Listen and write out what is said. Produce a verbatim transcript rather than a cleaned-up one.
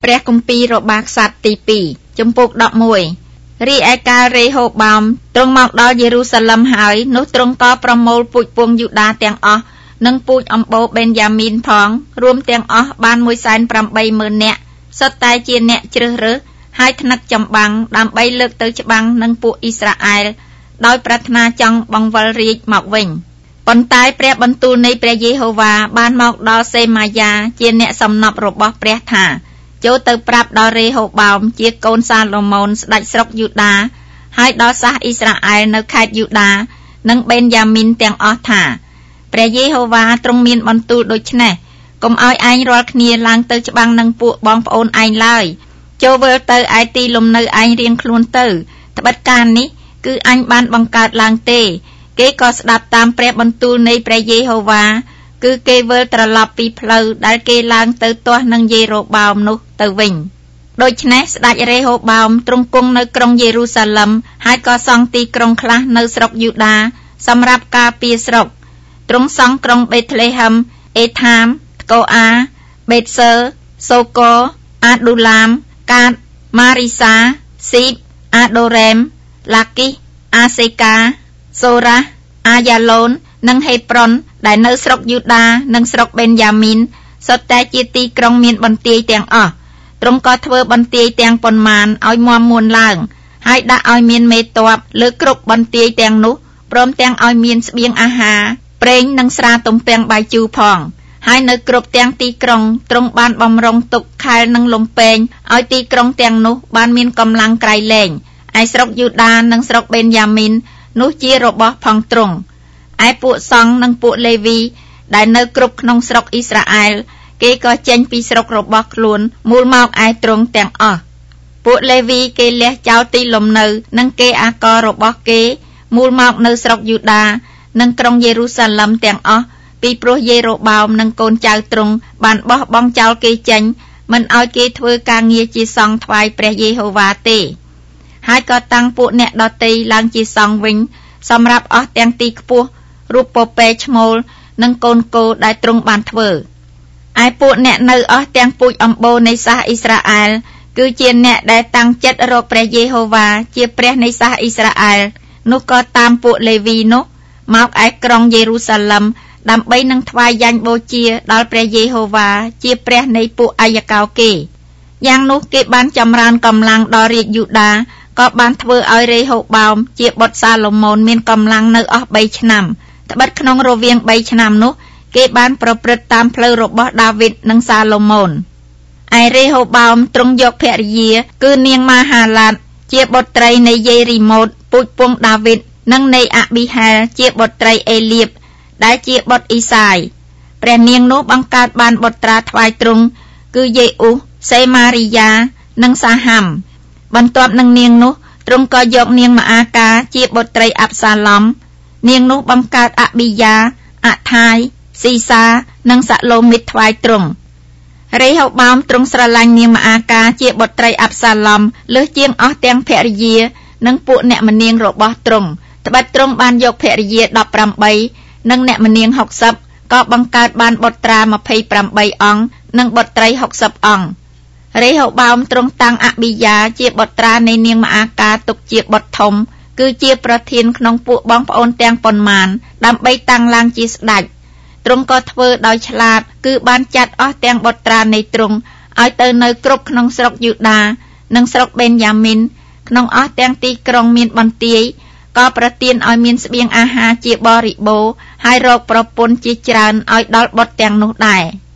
ព្រះគម្ពីររបស់ក្សត្រទីពីរជំពូកដប់មួយ រីឯកាលរេហូបោមទ្រង់មកដល់យេរូសាឡឹមហើយនោះទ្រង់ក៏ប្រមូលពូជពងយូដាទាំងអស់និងពូជអំបូរបេនយ៉ាមីនផងរួមទាំងអស់បានមួយសែនប្រាំបីម៉ឺននាក់សុទ្ធតែជាអ្នកជ្រើសរើសហើយថ្នឹកចម្បាំងដើម្បីលើកទៅច្បាំងនឹងពួកអ៊ីស្រាអែលដោយប្រាថ្នាចង់បង្វិលរាជមកវិញប៉ុន្តែព្រះបន្ទូលនៃព្រះយេហូវ៉ាបានមកដល់សេម៉ាយ៉ាជាអ្នកសំណប់របស់ព្រះថាចូលទៅប្រាប់ដល់រេហូបោមជាកូនសាឡូមោនស្ដេចស្រុកយូដាហើយដល់សាសអ៊ីស្រាអែលនៅខេត្តយូដានិងបេនយ៉ាមីនទាំងអស់ថាព្រះយេហូវ៉ាទ្រង់មានបន្ទូលដូច្នេះកុំឲ្យឯងរាល់គ្នាឡើងទៅច្បាំងនឹងពួកបងប្អូនឯងឡើយចូលវិលទៅឯទីលំនៅឯងរៀងខ្លួនទៅត្បិតការនេះគឺអញបានបង្កើតឡើងទេគេក៏ស្ដាប់តាមព្រះបន្ទូលនៃព្រះយេហូវ៉ាគឺគេវិលត្រឡប់ពីផ្លូវដែលគេឡើងទៅទាស់នឹងយេរ៉ូបោមនោះទៅវិញដូច្នេះស្ដេចរេហូបោមទ្រង់គង់នៅក្រុងយេរូសាឡឹមហើយក៏សង់ទីក្រុងខ្លះនៅស្រុកយូដាសម្រាប់ការពារស្រុកទ្រង់សង់ក្រុងបេត្លេហឹមអេថាមថ្កូអាបេតសើសូកូអាឌូឡាមកាតម៉ារីសាស៊ីបអាដូរ៉េមឡាគីសអាសេកាសូរ៉ាអាយ៉ាឡូននិងហេប្រុនដែលនៅស្រុកយូដានិងស្រុកបេនយ៉ាមីនសុទ្ធតែជាទីក្រុងមានបន្ទាយទាំងអស់ទ្រង់ក៏ធ្វើបន្ទាយទាំងប៉ុន្មានឲ្យមាំមួនឡើងហើយដាក់ឲ្យមានមេទ័ពលើគ្រប់បន្ទាយទាំងនោះព្រមទាំងឲ្យមានស្បៀងអាហារប្រេងនិងស្រាទំពាំងបាយជូរផងហើយនៅគ្រប់ទាំងទីក្រុងទ្រង់បានបំរុងទុកខែលនិងលំពេងឲ្យទីក្រុងទាំងនោះបានមានកម្លាំងក្រៃលែងឯស្រុកយូដានិងស្រុកបេនយ៉ាមីននោះជារបស់ផងទ្រង់ឯពួកសង្ឃនិងពួកលេវីដែលនៅគ្រប់ក្នុងស្រុកអ៊ីស្រាអែលគេក៏ចេញពីស្រុករបស់ខ្លួនមូលមកឯទ្រង់ទាំងអស់ពួកលេវីគេលះចោលទីលំនៅនិងគេអាកររបស់គេមូលមកនៅស្រុកយូដានិងក្រុងយេរូសាឡឹមទាំងអស់ពីព្រោះយេរ៉ូបោមនិងកូនចៅទ្រង់បានបោះបង់ចោលគេចេញមិនឲ្យគេធ្វើការងារជាសង្ឃថ្វាយព្រះយេហូវ៉ាទេហើយក៏តាំងពួកអ្នកដទៃឡើងជាសង្ឃវិញសម្រាប់អស់ទាំងទីខ្ពស់រូបពពែឈ្មោលនិងកូនគោដែលទ្រង់បានធ្វើឯពួកអ្នកនៅអស់ទាំងពូជអម្បូរនៃសាសអ៊ីស្រាអែលគឺជាអ្នកដែលតាំងចិត្តរកព្រះយេហូវ៉ាជាព្រះនៃសាសអ៊ីស្រាអែលនោះក៏តាមពួកលេវីនោះមកឯក្រុងយេរូសាឡឹមដើម្បីនឹងថ្វាយយ៉ាញ់បូជាដល់ព្រះយេហូវ៉ាជាព្រះនៃពួកអាយកោគេយ៉ាងនោះគេបានចម្រើនកម្លាំងដល់រាជយូដាក៏បានធ្វើឲ្យរេហូបោមជាបុត្រសាឡូមោនមានកម្លាំងនៅអស់បីឆ្នាំត្បិតក្នុងរវាងបីឆ្នាំនោះគេបានប្រព្រឹត្តតាមផ្លូវរបស់ដាវីតនិងសាឡូមោនឯរេហូបោមទ្រង់យកភរិយាគឺនាងម៉ាហាឡាតជាបុត្រីនៃយេរីម៉ូតពូជពងដាវីតនិងនៃអាប៊ីហែលជាបុត្រីអេលៀបដែលជាបុត្រអ៊ីសាយព្រះនាងនោះបង្កើតបានបុត្រាថ្វាយទ្រង់គឺយេអ៊ូសេម៉ារីយ៉ានិងសាហាំបន្ទាប់នឹងនាងនោះទ្រង់ក៏យកនាងម៉ាអាកាជាបុត្រីអាប់សាឡំនាងនោះបង្កើតអាប៊ីយ៉ាអាថាយស៊ីសានិងសាឡូមីតថ្វាយទ្រង់រេហូបោមទ្រង់ស្រឡាញ់នាងម៉ាអាកាជាបុត្រីអាប់សាឡំលើសជាងអស់ទាំងភរិយានិងពួកអ្នកម្នាងរបស់ទ្រង់ត្បិតទ្រង់បានយកភរិយាដប់ប្រាំបីនិងអ្នកម្នាងហុកសិបក៏បង្កើតបានបុត្រាម្ភៃប្រាំបីអង្គនិងបុត្រីហុកសិបអង្គរេហូបោមទ្រង់តាំងអាប៊ីយ៉ាជាបុត្រានៃនាងម៉ាអាកាទុកជាបុត្រធំគឺជាប្រធានក្នុងពួកបងប្អូនទាំងប៉ុន្មានដើម្បីតាំងឡើងជាស្ដេចទ្រង់ក៏ធ្វើដោយឆ្លាតគឺបានចាត់អស់ទាំងបុត្រានៃទ្រង់ឲ្យទៅនៅគ្រប់ក្នុងស្រុកយូដានិងស្រុកបេនយ៉ាមីនក្នុងអស់ទាំងទីក្រុងមានបន្ទាយក៏ប្រទានឲ្យមានស្បៀងអាហារជាបរិបូរណ៍ហើយរកប្រពន្ធជាច្រើនឲ្យដល់បុត្រទាំងនោះដែរ